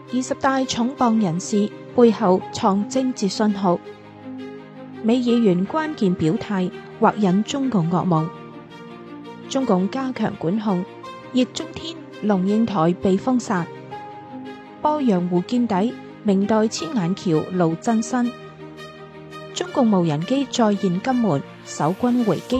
20大重磅人士背後藏政治信號，美議員關鍵表態或引中共噩夢。中共加強管控，易中天、龍應台被封殺。鄱陽湖見底，明代千眼橋露真身。中共無人機再現金門，守軍回擊。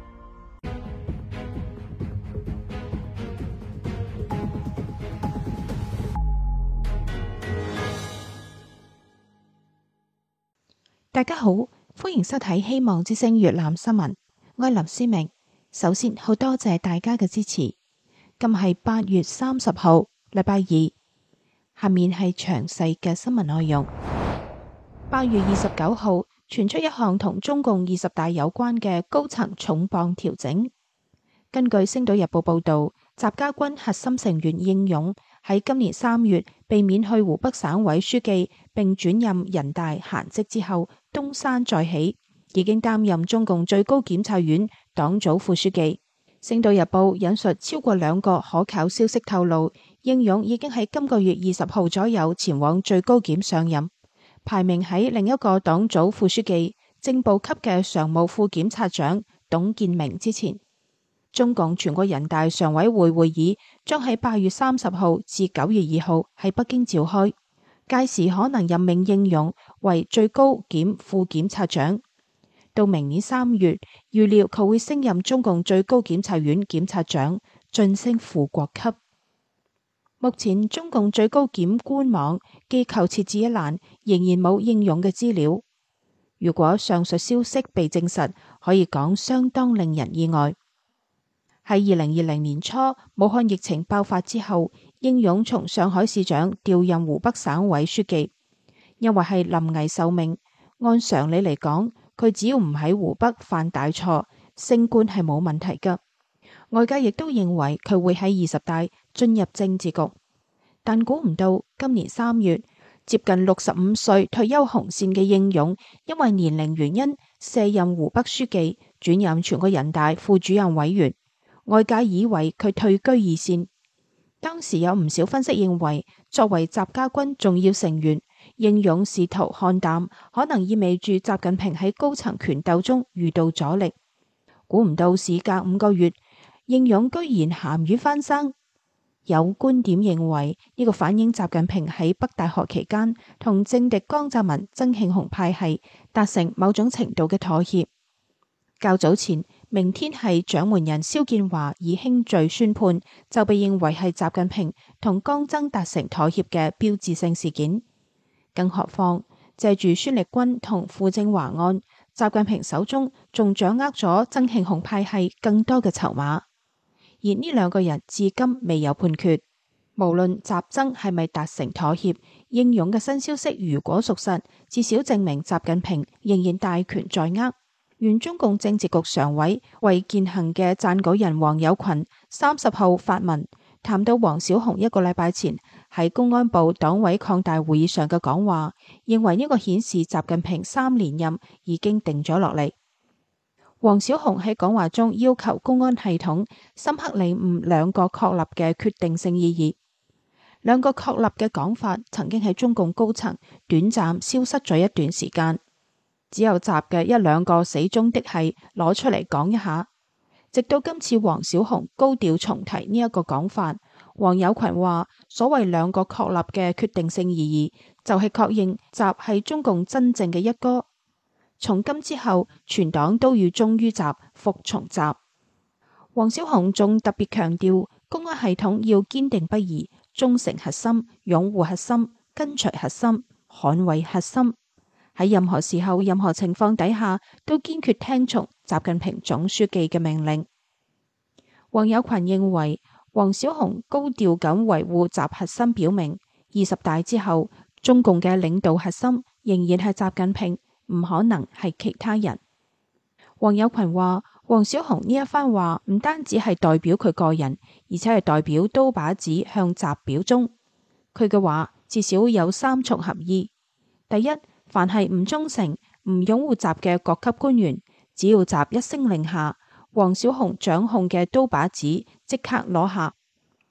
大家好，歡迎收睇希望之聲粵覽新聞，我係林思明。首先好多謝大家嘅支持。今日係8月30號，禮拜二。下面係詳細嘅新聞內容。8月29號傳出一項同中共20大有關嘅高層重磅調整。根據《星島日報》報道，習家軍核心成員應勇喺今年3月被免去湖北省委書記並轉任人大閒職之後，東山再起，已經擔任中共最高檢察院黨組副書記。《星島日報》引述超過2個可靠消息透露，應勇已經喺今個月20號左右前往最高檢上任，排名喺另一個黨組副書記、正部級嘅常務副檢察長董建明之前。中共全國人大常委會會議將喺8月30號至9月2號喺北京召開，屆時可能任命應勇為最高檢副檢察長。到明年3月，預料佢會升任中共最高檢察院檢察長，晉升副國級。目前中共最高檢官網機構設置一欄，仍然冇應勇嘅資料。如果上述消息被證實，可以講相當令人意外。喺2020年初，武漢疫情爆發之後，應勇從上海市長調任湖北省委書記，因為係臨危受命。按常理嚟講，佢只要唔喺湖北犯大錯，升官係冇問題噶。外界亦都認為佢會喺20大進入政治局，但估唔到今年3月，接近65歲退休紅線嘅應勇，因為年齡原因卸任湖北書記，轉任全國人大副主任委員。外界以為佢退居二線。當時有唔少分析認為，作為習家軍重要成員，應勇試圖看淡，可能意味住習近平喺高層權鬥中遇到阻力。估唔到事隔5個月，應勇居然鹹魚翻身。有觀點認為，呢個反映習近平喺北大學期間同政敵江澤民、曾慶紅派系達成某種程度嘅妥協。較早前，明天係掌門人肖建華以輕罪宣判，就被認為係習近平同江曾達成妥協嘅標誌性事件。更何況借住孫力軍同傅政華案，習近平手中仲掌握咗曾慶紅派系更多嘅籌碼，而呢2個人至今未有判決。無論習曾係咪達成妥協，應勇嘅新消息如果屬實，至少證明習近平仍然大權在握。原中共政治局常委衛健行嘅撰稿人王有群30號發文談到王小洪1個禮拜前喺公安部黨委擴大會議上嘅講話，認為呢個顯示習近平3連任已經定咗落嚟。王小洪喺講話中要求公安系統深刻領悟2個確立嘅決定性意義。2個確立嘅講法曾經喺中共高層短暫消失咗一段時間。只有習嘅1-2個死忠的係攞出嚟講一下，直到今次王小洪高調重提呢一個講法。王有群話，所謂2個確立嘅決定性意義，就係確認習係中共真正嘅一哥。從今之後，全黨都要忠於習，服從習。王小洪仲特別強調，公安系統要堅定不移，忠誠核心，擁護核心，跟隨核心，捍衛核心。喺任何時候、任何情況底下，都堅決聽從習近平總書記嘅命令。王有群認為，王小洪高調咁維護習核心，表明20大之後，中共嘅領導核心仍然係習近平，唔可能係其他人。王有群話，王小洪呢一番話唔單止係代表佢個人，而且係代表刀把子向習表忠。佢嘅話至少有3重含義。第一，凡係唔忠誠、唔擁護習嘅各級官員，只要習一聲令下，王小洪掌控嘅刀把子即刻攞下。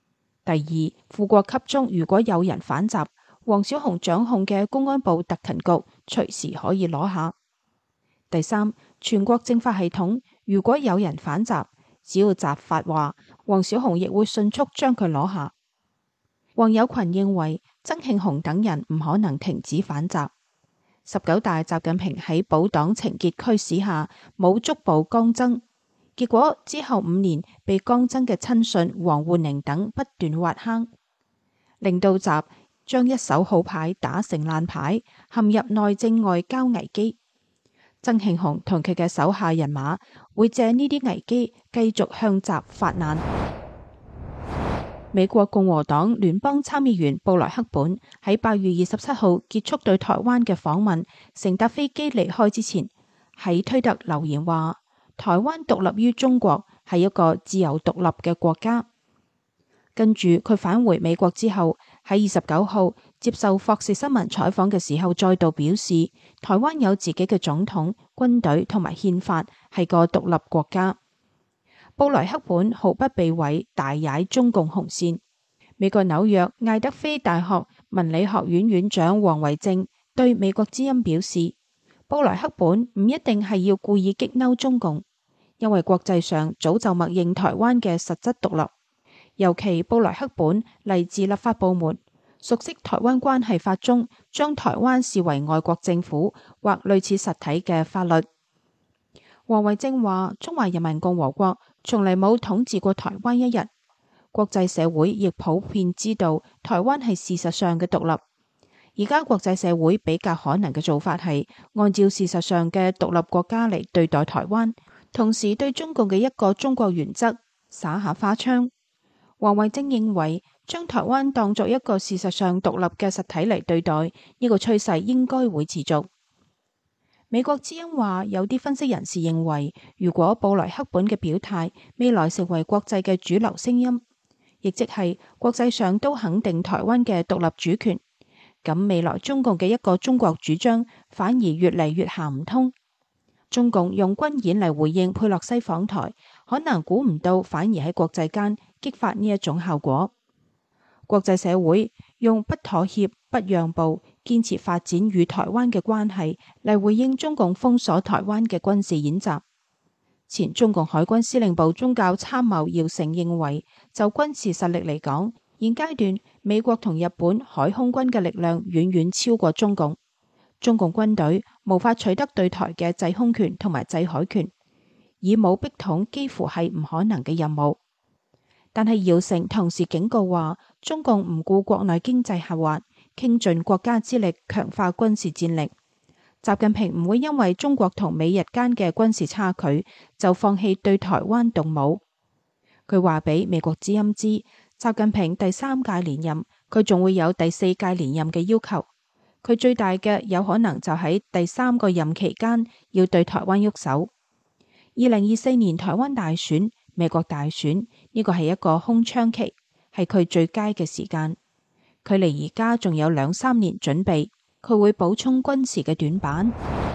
第二，副國級中如果有人反襲，黃小紅掌控嘅公安部特勤局隨時可以攞下。第三，全國政法系統如果有人反襲，只要習發話，黃小紅亦會迅速將佢攞下。黃有群認為曾慶紅等人唔可能停止反襲。19大習近平喺保黨情結驅使下冇捉捕江曾，結果之後5年被江曾嘅親信王滬寧等不斷挖坑，令到習將一手好牌打成爛牌，陷入內政外交危機。曾慶紅同佢嘅手下人馬會借呢啲危機繼續向習發難。美國共和黨聯邦參議員布萊克本喺8月27號結束對台灣嘅訪問，乘搭飛機離開之前，喺推特留言話：台灣獨立於中國，係一個自由獨立嘅國家。跟住佢返回美國之後，喺29號接受霍士新聞採訪嘅時候，再度表示台灣有自己嘅總統、軍隊同埋憲法，係個獨立國家。布萊克本毫不避諱大踩中共紅線。美國紐約艾德菲大學文理學院院長王維正對美國之音表示，布萊克本唔一定係要故意激嬲中共，因為國際上早就默認台灣嘅實質獨立。尤其布萊克本嚟自立法部門，熟悉台灣關係法中將台灣視為外國政府或類似實體嘅法律。王維正話：中華人民共和國從嚟冇統治過台灣一日，國際社會亦普遍知道台灣係事實上嘅獨立。而家國際社會比較可能嘅做法係按照事實上嘅獨立國家嚟對待台灣，同時對中共嘅一個中國原則撒下花槍。王維正認為，將台灣當作一個事實上獨立嘅實體嚟對待，呢個趨勢應該會持續。美國之音話，有啲分析人士認為，如果布萊克本嘅表態未來成為國際嘅主流聲音，亦即係國際上都肯定台灣嘅獨立主權，咁未來中共嘅一個中國主張反而越嚟越行唔通。中共用軍演嚟回應佩洛西訪台，可能估唔到反而喺國際間激發呢一種效果。國際社會用不妥協、不讓步、堅持發展與台灣嘅關係嚟回應中共封鎖台灣嘅軍事演習。前中共海軍司令部宗教參謀姚成認為，就軍事實力嚟講，現階段美國同日本海空軍嘅力量遠遠超過中共。中共軍隊無法取得對台嘅制空權同埋制海權，以武逼統幾乎係唔可能嘅任務。但係姚成同時警告話，中共唔顧國內經濟下滑，傾盡國家之力強化軍事戰力。習近平唔會因為中國同美日間嘅軍事差距就放棄對台灣動武。佢話俾美國之音知，習近平第3屆連任，佢仲會有第4屆連任嘅要求。佢最大嘅有可能就喺第3個任期間要對台灣喐手。2024年台灣大選、美國大選，呢個係一個空窗期，係佢最佳嘅時間。距離而家仲有2-3年準備，佢會補充軍事嘅短板。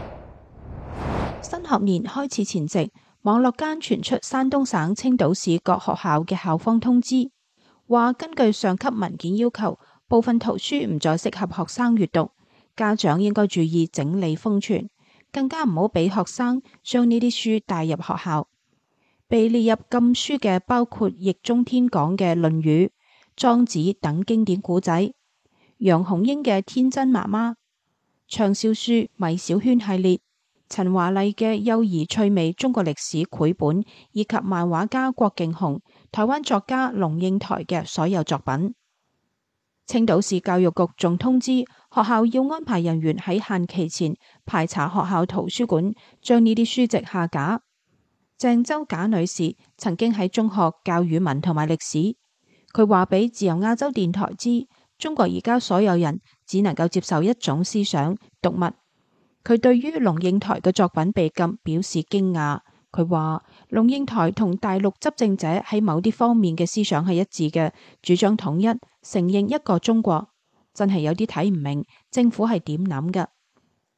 新學年開始前夕，網絡間傳出山東省青島市各學校嘅校方通知，話根據上級文件要求，部分圖書唔再適合學生閱讀。家長應該注意整理封存，更加唔好俾學生將呢啲書帶入學校。被列入禁書嘅包括易中天講嘅《論語》、莊子等經典古仔，楊紅英嘅《天真媽媽》、暢銷書《米小圈》系列、陳華麗嘅幼兒趣味中國歷史繪本，以及漫畫家郭敬雄、台灣作家龍應台嘅所有作品。青島市教育局仲通知學校要安排人員喺限期前排查學校圖書館，將呢啲書籍下架。鄭州賈女士曾經喺中學教語文同埋歷史，佢話俾自由亞洲電台知，中國而家所有人只能夠接受一種思想——讀物。佢對於龍應台嘅作品被禁表示驚訝。佢話龍應台同大陸執政者喺某啲方面嘅思想係一致嘅，主張統一，承認一個中國，真係有啲睇唔明政府係點諗㗎。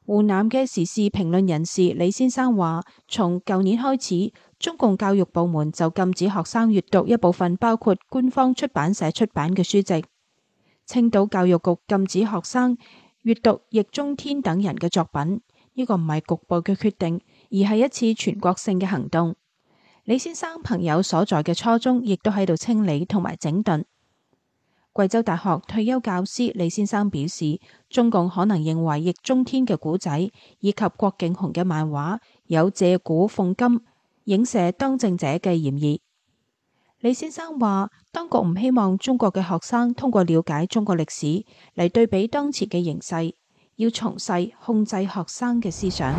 湖南嘅時事評論人士李先生話，從舊年開始，中共教育部門就禁止學生閱讀一部分包括官方出版社出版嘅書籍。青島教育局禁止學生閱讀易中天等人嘅作品，呢個唔係局部嘅決定，而係一次全國性嘅行動。李先生朋友所在嘅初中亦都喺度清理同埋整頓。貴州大學退休教師李先生表示，中共可能認為易中天嘅古仔以及郭敬雄嘅漫畫有借古諷今、影射當政者嘅嫌疑。李先生話，當局唔希望中國嘅學生通過了解中國歷史嚟對比當前嘅形勢，要從細控制學生嘅思想。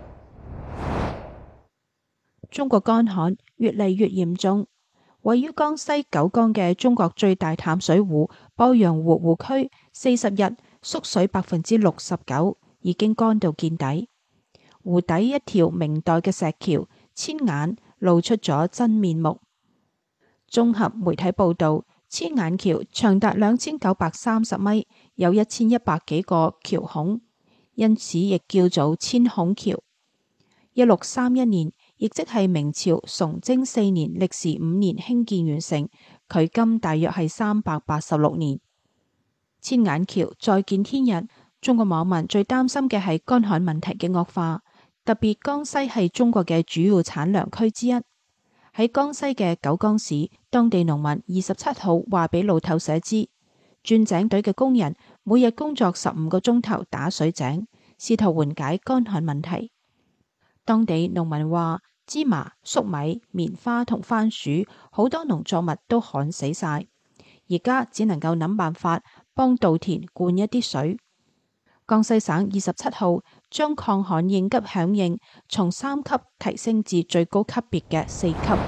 中國乾旱越嚟越嚴重。位於江西九江嘅中國最大淡水湖鄱陽湖湖區40日縮水69%，已經乾到見底。湖底一條明代嘅石橋千眼露出咗真面目。綜合媒體報道，千眼橋長達2930米，有1100幾個橋孔，因此亦叫做千孔橋。1631年，亦即係明朝崇禎4年歷時5年興建完成，距今大約係386年。千眼橋再見天日，中國網民最擔心嘅係乾旱問題嘅惡化，特別江西係中國嘅主要產糧區之一。喺江西嘅九江市，當地農民27號話俾路透社知，鑽井隊嘅工人每日工作15個鐘頭打水井，試圖緩解乾旱問題。當地農民話，芝麻、粟米、棉花同番薯好多農作物都旱死晒，而家只能夠諗辦法幫稻田灌一啲水。江西省27號將抗旱應急響應從3級提升至最高級別嘅4級。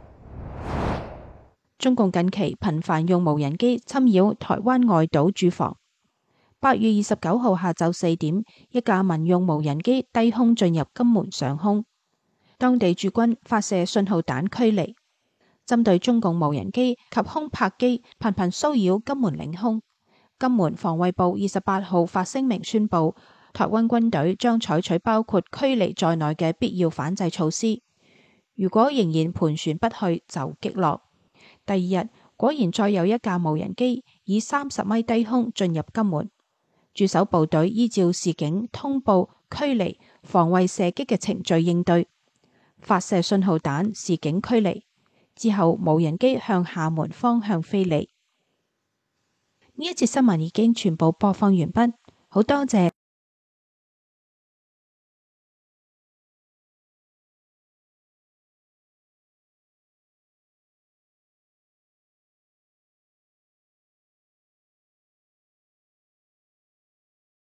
中共近期頻繁用無人機侵擾台灣外島駐防。8月29號下晝4點，一架民用無人機低空進入金門上空，當地駐軍發射信號彈驅離。針對中共無人機及空拍機頻頻騷擾金門領空，金門防衛部28號發聲明宣布，台灣軍隊將採取包括驅離在內嘅必要反制措施。如果仍然盤旋不去，就擊落。第二日，果然再有一架無人機以30米低空進入金門。駐守部隊依照示警、通報、驅離、防衛射擊嘅程序應對，發射信號彈示警驅離之後，無人機向廈門方向飛離。呢一節新聞已經全部播放完畢，好多謝。